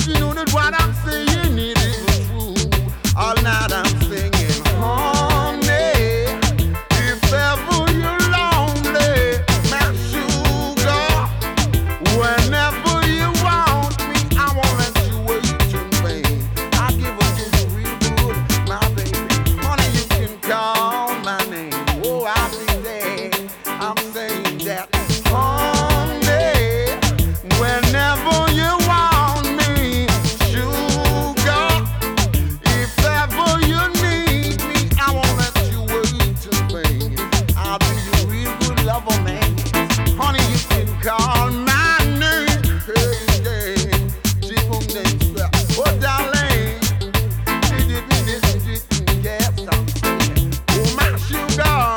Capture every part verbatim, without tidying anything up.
Don't you know that what I'm saying it is true? All night I'm singing, honey, if ever you're lonely, my sugar, whenever you want me, I won't let you wait in vain. I give it to you real good, my baby. Honey, you can call my name. Oh, I'll be there. I'm saying that, honey, whenever you want me, sugar, if ever you need me, I won't let you wait in vain. I'll be your real good lover, man. Honey, you can call my name. Hey, yeah. People names, oh, darling. Yes, I'm saying, oh, my sugar.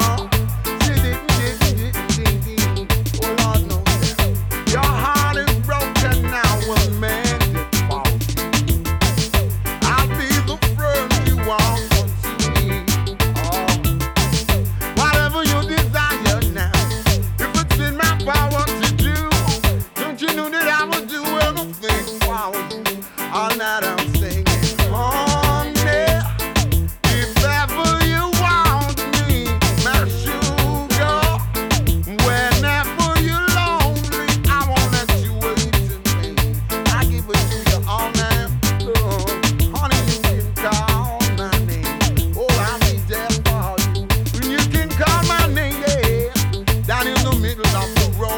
Oh, Lord knows that. Your heart is broken now, well, man, it's faulty. I'll be the friend you want to me. Oh, whatever you desire now, if it's in my power to do, don't you know that I will do anything for you? All night I'm singing, honey, if ever you want me, my sugar, whenever you're lonely, I won't let you wait in vain. I give it to you all night long. Honey, you can call my name. Oh, I'll be there for you. You can call my name, yeah, down in the middle of the road.